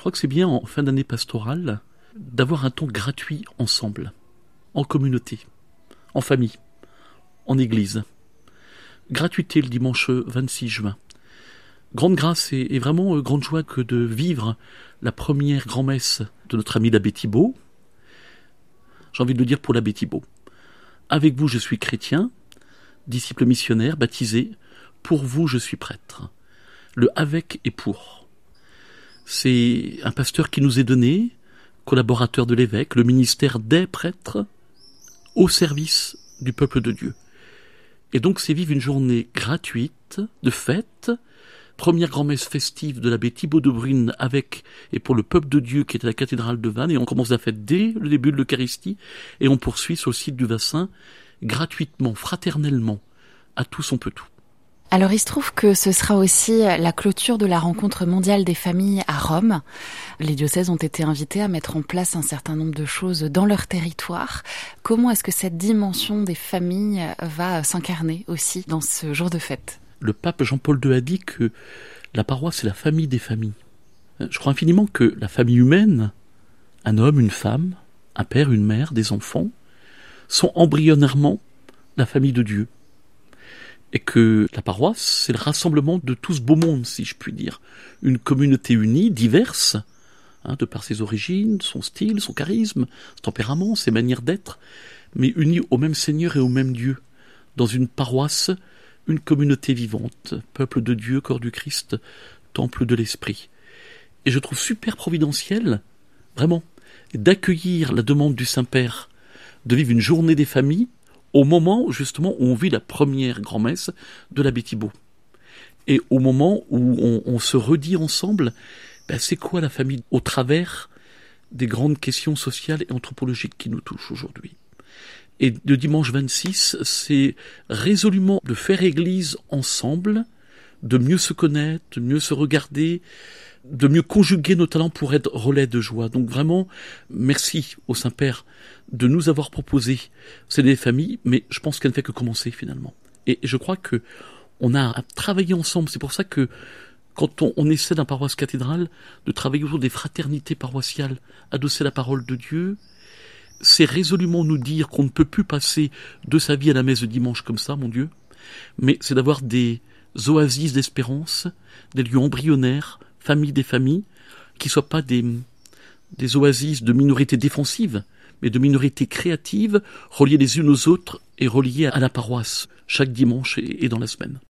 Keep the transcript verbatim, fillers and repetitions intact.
crois que c'est bien en fin d'année pastorale d'avoir un temps gratuit ensemble, en communauté, en famille, en église. Gratuité le dimanche vingt-six juin. Grande grâce et, et vraiment euh, grande joie que de vivre la première grand-messe de notre ami l'abbé Thibault. J'ai envie de le dire pour l'abbé Thibault. Avec vous, je suis chrétien, disciple missionnaire, baptisé. Pour vous, je suis prêtre. Le avec et pour. C'est un pasteur qui nous est donné, collaborateur de l'évêque, le ministère des prêtres, au service du peuple de Dieu. Et donc, c'est vivre une journée gratuite, de fête, première grand-messe festive de l'abbé Thibault de Brune avec et pour le peuple de Dieu qui est à la cathédrale de Vannes, et on commence la fête dès le début de l'Eucharistie, et on poursuit sur le site du Vassin, gratuitement, fraternellement, à tous on peut tout. Alors il se trouve que ce sera aussi la clôture de la rencontre mondiale des familles à Rome. Les diocèses ont été invités à mettre en place un certain nombre de choses dans leur territoire. Comment est-ce que cette dimension des familles va s'incarner aussi dans ce jour de fête ? Le pape Jean-Paul deux a dit que la paroisse c'est la famille des familles. Je crois infiniment que la famille humaine, un homme, une femme, un père, une mère, des enfants, sont embryonnairement la famille de Dieu. Et que la paroisse, c'est le rassemblement de tout ce beau monde, si je puis dire. Une communauté unie, diverse, hein, de par ses origines, son style, son charisme, son tempérament, ses manières d'être, mais unie au même Seigneur et au même Dieu. Dans une paroisse, une communauté vivante, peuple de Dieu, corps du Christ, temple de l'Esprit. Et je trouve super providentiel, vraiment, d'accueillir la demande du Saint-Père de vivre une journée des familles au moment, justement, où on vit la première grand-messe de l'abbé Thibault. Et au moment où on, on se redit ensemble, ben c'est quoi la famille au travers des grandes questions sociales et anthropologiques qui nous touchent aujourd'hui. Et le dimanche vingt-six, c'est résolument de faire église ensemble, de mieux se connaître, de mieux se regarder, de mieux conjuguer nos talents pour être relais de joie. Donc vraiment, merci au Saint-Père de nous avoir proposé c'est des familles, mais je pense qu'elle ne fait que commencer finalement. Et je crois que on a à travailler ensemble. C'est pour ça que quand on, on essaie d'un paroisse cathédrale de travailler autour des fraternités paroissiales, adosser la parole de Dieu, c'est résolument nous dire qu'on ne peut plus passer de sa vie à la messe de dimanche comme ça, mon Dieu, mais c'est d'avoir des oasis d'espérance, des lieux embryonnaires, famille des familles, qui ne soient pas des, des oasis de minorités défensives, mais de minorités créatives, reliées les unes aux autres et reliées à la paroisse, chaque dimanche et, et dans la semaine.